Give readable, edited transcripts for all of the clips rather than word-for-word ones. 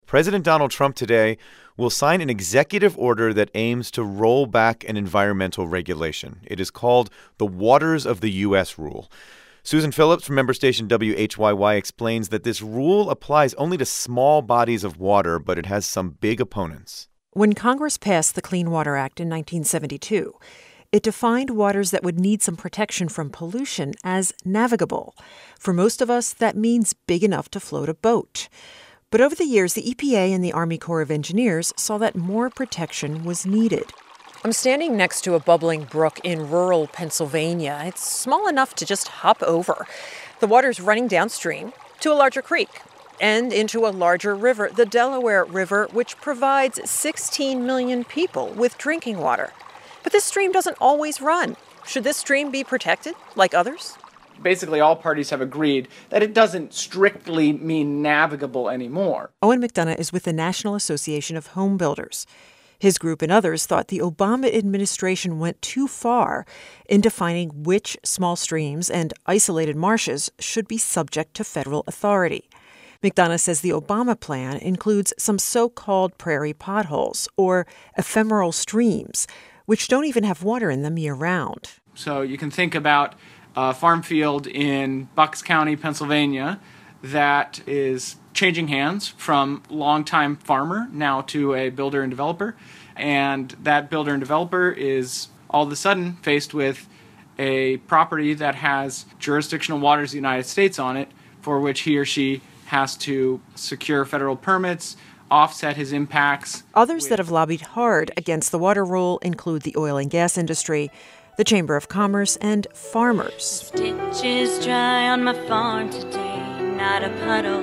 President Donald Trump today will sign an executive order that aims to roll back an environmental regulation. It is called the Waters of the U.S. Rule. Susan Phillips from member station WHYY explains that this rule applies only to small bodies of water, but it has some big opponents. When Congress passed the Clean Water Act in 1972, it defined waters that would need some protection from pollution as navigable. For most of us, that means big enough to float a boat. But over the years, the EPA and the Army Corps of Engineers saw that more protection was needed. I'm standing next to a bubbling brook in rural Pennsylvania. It's small enough to just hop over. The water's running downstream to a larger creek and into a larger river, the Delaware River, which provides 16 million people with drinking water. But this stream doesn't always run. Should this stream be protected like others? Basically, all parties have agreed that it doesn't strictly mean navigable anymore. Owen McDonough is with the National Association of Home Builders. His group and others thought the Obama administration went too far in defining which small streams and isolated marshes should be subject to federal authority. McDonough says the Obama plan includes some so-called prairie potholes, or ephemeral streams, which don't even have water in them year-round. So you can think about a farm field in Bucks County, Pennsylvania, that is changing hands from longtime farmer now to a builder and developer. And that builder and developer is all of a sudden faced with a property that has jurisdictional waters of the United States on it, for which he or she has to secure federal permits, offset his impacts. Others that have lobbied hard against the water rule include the oil and gas industry, the Chamber of Commerce, and farmers. Stitches dry on my farm today, not a puddle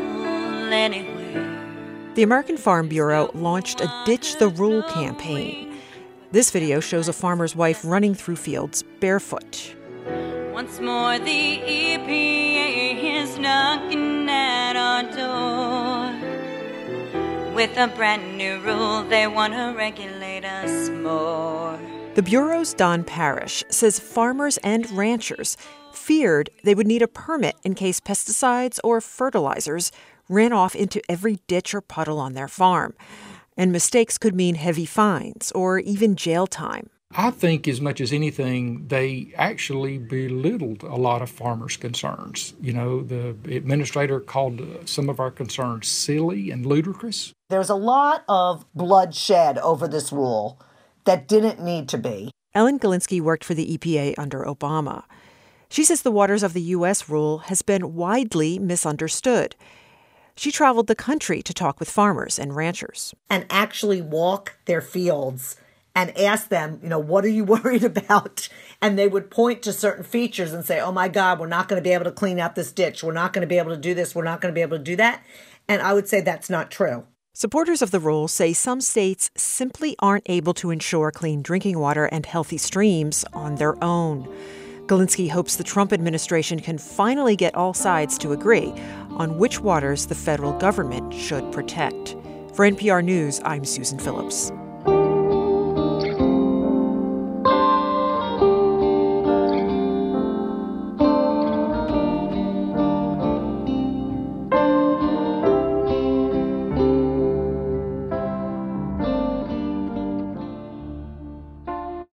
anywhere. The American Farm Bureau launched a Ditch the Rule campaign. This video shows a farmer's wife running through fields barefoot. Once more the EPA is knocking at our door. With a brand new rule, they want to regulate us more. The Bureau's Don Parrish says farmers and ranchers feared they would need a permit in case pesticides or fertilizers ran off into every ditch or puddle on their farm. And mistakes could mean heavy fines or even jail time. I think as much as anything, they actually belittled a lot of farmers' concerns. You know, the administrator called some of our concerns silly and ludicrous. There's a lot of bloodshed over this rule that didn't need to be. Ellen Galinsky worked for the EPA under Obama. She says the Waters of the U.S. rule has been widely misunderstood. She traveled the country to talk with farmers and ranchers. And actually walk their fields and ask them, what are you worried about? And they would point to certain features and say, oh my God, we're not going to be able to clean out this ditch. We're not going to be able to do this. We're not going to be able to do that. And I would say that's not true. Supporters of the rule say some states simply aren't able to ensure clean drinking water and healthy streams on their own. Galinsky hopes the Trump administration can finally get all sides to agree on which waters the federal government should protect. For NPR News, I'm Susan Phillips.